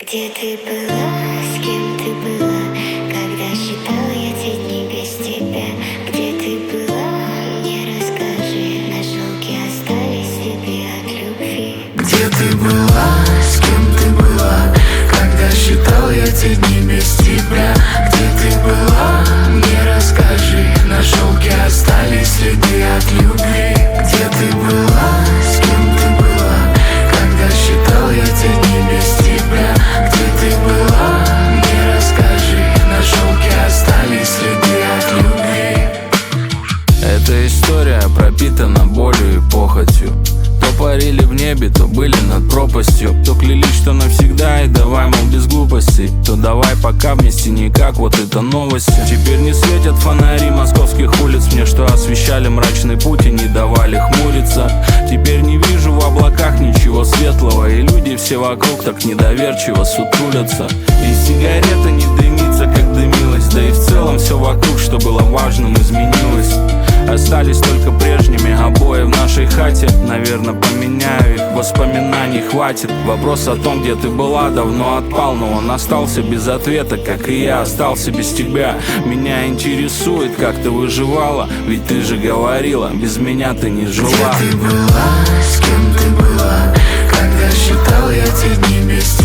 Где ты была, с кем ты была, когда считала я те дни без тебя? Где ты была, мне расскажи, на шелке остались следы от любви. Где ты была, с кем ты была, когда считал я те дни без тебя? Где ты была, мне расскажи, на шелке остались следы от любви. Где ты была, с кем ты была, когда считал я те дни без тебя? Где ты была, мне расскажи, на шелке остались следы от любви. Эта история пропитана болью и похотью. То парили в небе, то были над пропастью, то клялись, что навсегда и давай, мол, без глупостей, то давай пока вместе никак, вот это новости. Теперь не светят фонари московских улиц мне, что освещали мрачный путь и не давали хмуриться. Теперь не вижу в облаках ничего светлого, и люди все вокруг так недоверчиво сутулятся. И сигарета не дымится, как дымилась, да и в целом все вокруг, что было важным, изменилось. Остались только прежними обои в нашей хате. Наверное, поменяю их, воспоминаний хватит. Вопрос о том, где ты была, давно отпал, но он остался без ответа, как и я остался без тебя. Меня интересует, как ты выживала, ведь ты же говорила, без меня ты не жила. Где ты была, с кем ты была, когда считал я те дни без